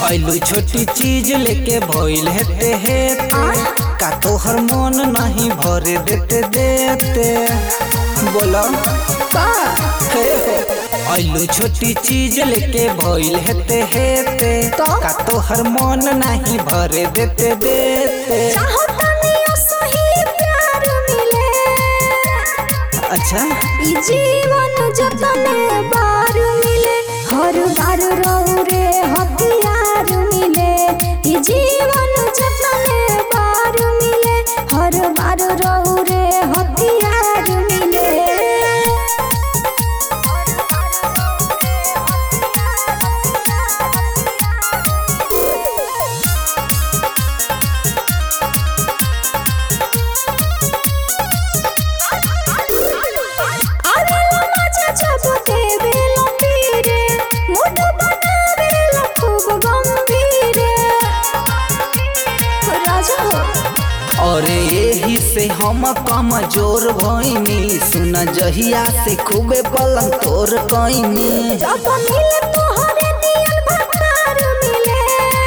ऐलू छोटी चीज लेके भइल हेते हेते का तोहर मन नहीं भरे देते देते बोला ऐलू छोटी चीज लेके भइल हेते हेते का तोहर मन नहीं भरे देते देते अच्छा जीवन जतने बार मिले हर बार रहू रे हथियार मिले जीवन जतने बार मिले हर बार रहू रे हथियार मिले अरे यही से हम कमजोर भइनी सुन जहिया से खूबे पलंग तोर कइनी जब मिले तोहरे दियल भतार मिले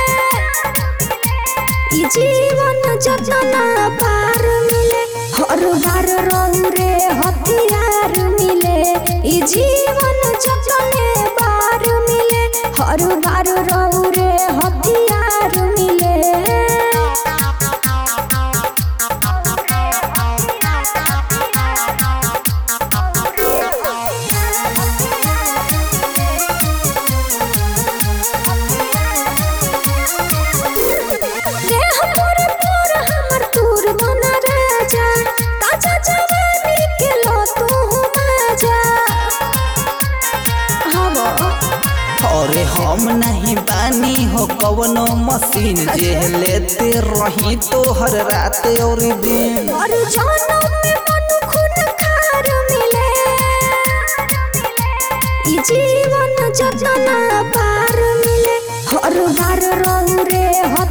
ई जीवन जतना पार मिले हर बार रहू रे हथियार मिले ई जीवन जतने बार मिले हर बार रहू रे हथियार मिले अरे हम नहीं बानी हो कवनो मशीन जे लेते रही तोहर रात और दिन और जानम में मन खून खार मिले ई जीवन जतना पार मिले हर बार रहू रे